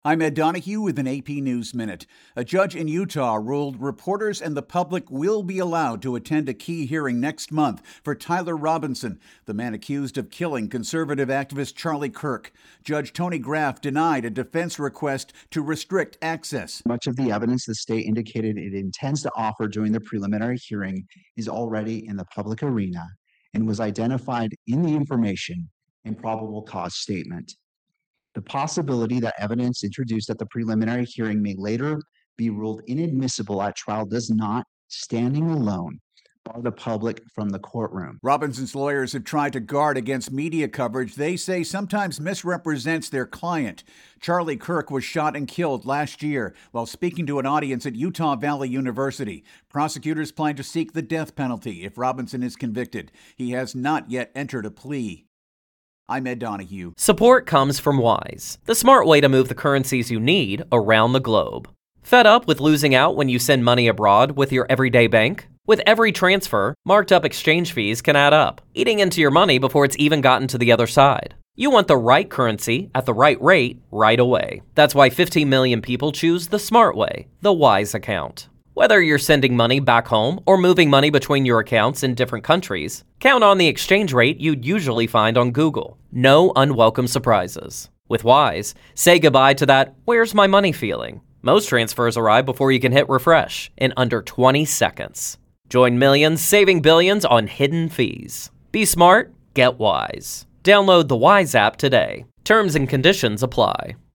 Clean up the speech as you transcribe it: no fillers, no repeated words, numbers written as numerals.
I'm Ed Donahue with an AP News Minute. A judge in Utah ruled reporters and the public will be allowed to attend a key hearing next month for Tyler Robinson, the man accused of killing conservative activist Charlie Kirk. Judge Tony Graff denied a defense request to restrict access. Much of the evidence the state indicated it intends to offer during the preliminary hearing is already in the public arena and was identified in the information and probable cause statement. The possibility that evidence introduced at the preliminary hearing may later be ruled inadmissible at trial does not, standing alone, bar the public from the courtroom. Robinson's lawyers have tried to guard against media coverage they say sometimes misrepresents their client. Charlie Kirk was shot and killed last year while speaking to an audience at Utah Valley University. Prosecutors plan to seek the death penalty if Robinson is convicted. He has not yet entered a plea. I'm Ed Donahue. Support comes from Wise, the smart way to move the currencies you need around the globe. Fed up with losing out when you send money abroad with your everyday bank? With every transfer, marked up exchange fees can add up, eating into your money before it's even gotten to the other side. You want the right currency at the right rate right away. That's why 15 million people choose the smart way, the Wise account. Whether you're sending money back home or moving money between your accounts in different countries, count on the exchange rate you'd usually find on Google. No unwelcome surprises. With Wise, say goodbye to that "where's my money" feeling. Most transfers arrive before you can hit refresh in under 20 seconds. Join millions saving billions on hidden fees. Be smart, get Wise. Download the Wise app today. Terms and conditions apply.